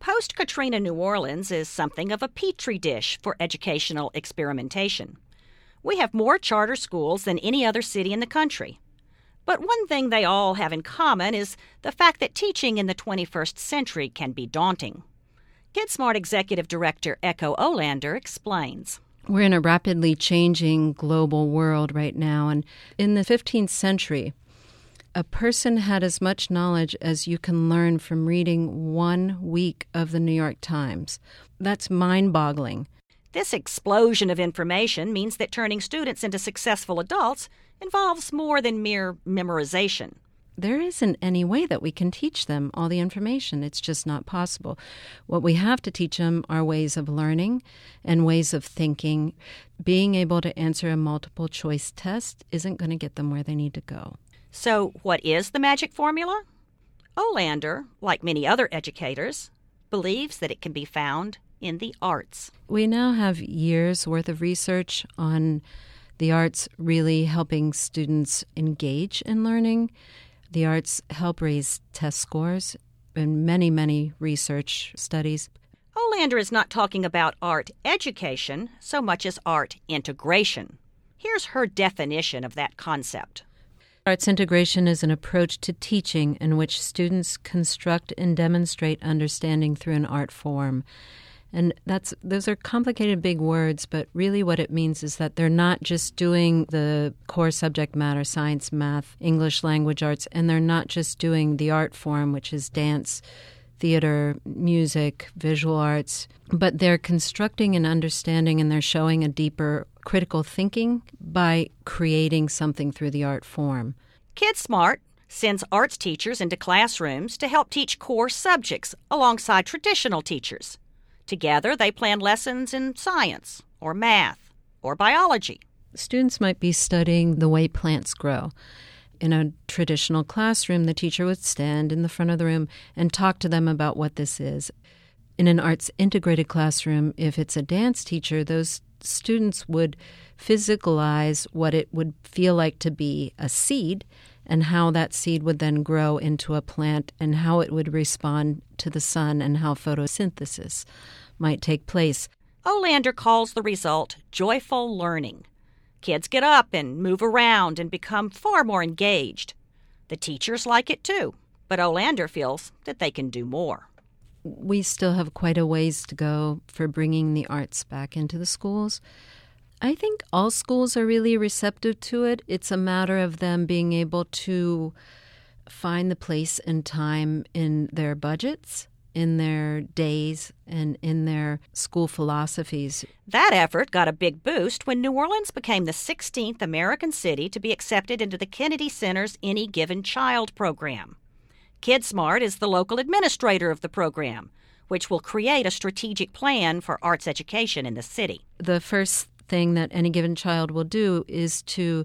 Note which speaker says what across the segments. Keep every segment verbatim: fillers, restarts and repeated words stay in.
Speaker 1: Post-Katrina New Orleans is something of a petri dish for educational experimentation. We have more charter schools than any other city in the country. But one thing they all have in common is the fact that teaching in the twenty-first century can be daunting. KidSmart Executive Director Echo Olander explains.
Speaker 2: We're in a rapidly changing global world right now, and in the fifteenth century, a person had as much knowledge as you can learn from reading one week of the New York Times. That's mind-boggling.
Speaker 1: This explosion of information means that turning students into successful adults involves more than mere memorization.
Speaker 2: There isn't any way that we can teach them all the information. It's just not possible. What we have to teach them are ways of learning and ways of thinking. Being able to answer a multiple choice test isn't going to get them where they need to go.
Speaker 1: So what is the magic formula? Olander, like many other educators, believes that it can be found in the arts.
Speaker 2: We now have years' worth of research on the arts really helping students engage in learning. The arts help raise test scores in many, many research studies.
Speaker 1: Olander is not talking about art education so much as art integration. Here's her definition of that concept.
Speaker 2: Arts integration is an approach to teaching in which students construct and demonstrate understanding through an art form. And that's those are complicated big words, but really what it means is that they're not just doing the core subject matter, science, math, English language arts, and they're not just doing the art form, which is dance, theater, music, visual arts, but they're constructing an understanding and they're showing a deeper critical thinking by creating something through the art form.
Speaker 1: KidSmart sends arts teachers into classrooms to help teach core subjects alongside traditional teachers. Together, they plan lessons in science or math or biology.
Speaker 2: Students might be studying the way plants grow. In a traditional classroom, the teacher would stand in the front of the room and talk to them about what this is. In an arts integrated classroom, if it's a dance teacher, those students would physicalize what it would feel like to be a seed and how that seed would then grow into a plant and how it would respond to the sun and how photosynthesis might take place.
Speaker 1: Olander calls the result joyful learning. Kids get up and move around and become far more engaged. The teachers like it too, but Olander feels that they can do more.
Speaker 2: We still have quite a ways to go for bringing the arts back into the schools. I think all schools are really receptive to it. It's a matter of them being able to find the place and time in their budgets, in their days, and in their school philosophies.
Speaker 1: That effort got a big boost when New Orleans became the sixteenth American city to be accepted into the Kennedy Center's Any Given Child program. KidSmart is the local administrator of the program, which will create a strategic plan for arts education in the city.
Speaker 2: The first thing that Any Given Child will do is to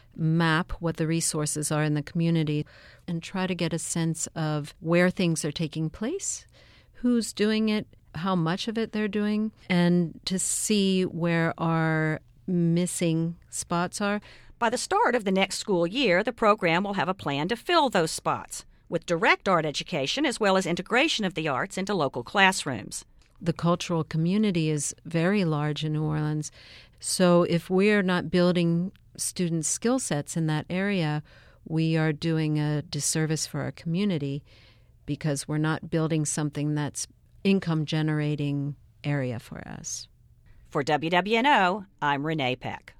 Speaker 2: map what the resources are in the community and try to get a sense of where things are taking place, who's doing it, how much of it they're doing, and to see where our missing spots are.
Speaker 1: By the start of the next school year, the program will have a plan to fill those spots with direct art education as well as integration of the arts into local classrooms.
Speaker 2: The cultural community is very large in New Orleans. So if we're not building students' skill sets in that area, we are doing a disservice for our community because we're not building something that's income-generating area for us.
Speaker 1: For W W N O, I'm Renee Peck.